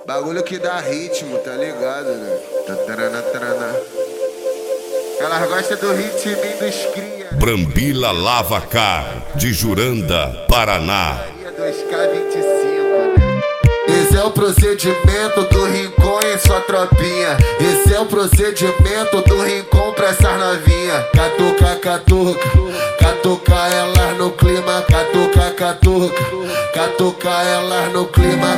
Bagulho que dá ritmo, tá ligado, né? Tatarana, tarana. Elas gostam do ritmo dos cria. Brambila Lava Car, de Juranda, Paraná. 2K25, né? Esse é o procedimento do Rincon em sua tropinha. Esse é o procedimento do Rincon pra essas novinha. Catuca, catuca, catuca elas no clima. Catuca, catuca, catuca elas no clima.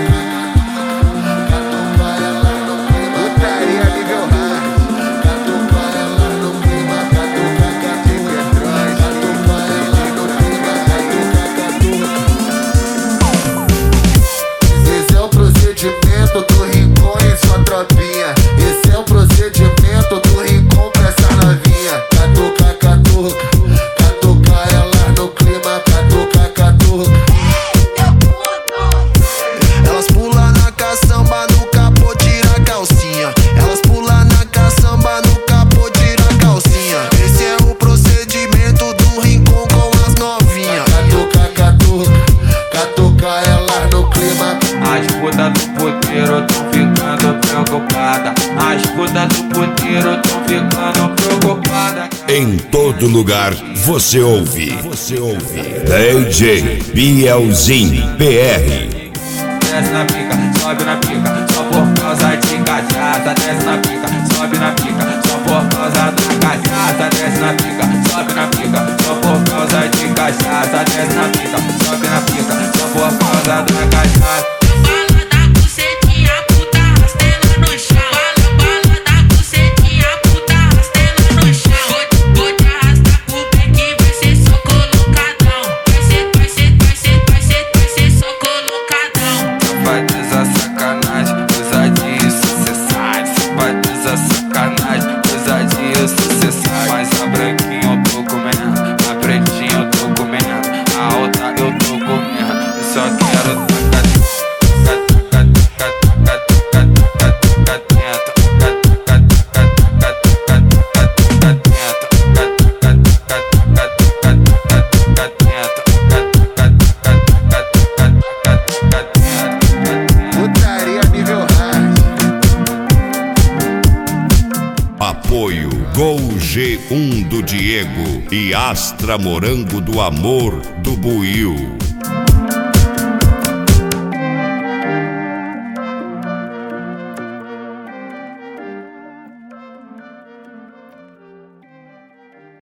Do Rincon em sua tropinha. Esse é o procedimento do Rincon pra essa novinha. Catuca, catuca, catuca elas no clima. Catuca, catuca. Elas pulam na caçamba, no capô tira a calcinha. Elas pulam na caçamba, no capô tira a calcinha. Esse é o procedimento do Rincon com as novinhas. Catuca, catuca, catuca elas no clima. As putas do puteiro tão ficando preocupada. As putas do puteiro tão ficando preocupada. Em todo lugar você ouve. DJ Bielzinho PR. Desce na pica, sobe na pica, só por causa de cachaça. Desce na pica, sobe na pica, só por causa da cachaça. Desce na pica, sobe na pica, só por causa de cachaça. Desce na pica, sobe na pica, só por causa da cachaça. Mas a branquinha eu tô comendo, a pretinha eu tô comendo, a alta eu tô comendo. Eu só quero putaria nível hard. Apoio Gol G1 do Diego e Astra Morango do Amor do Buiu.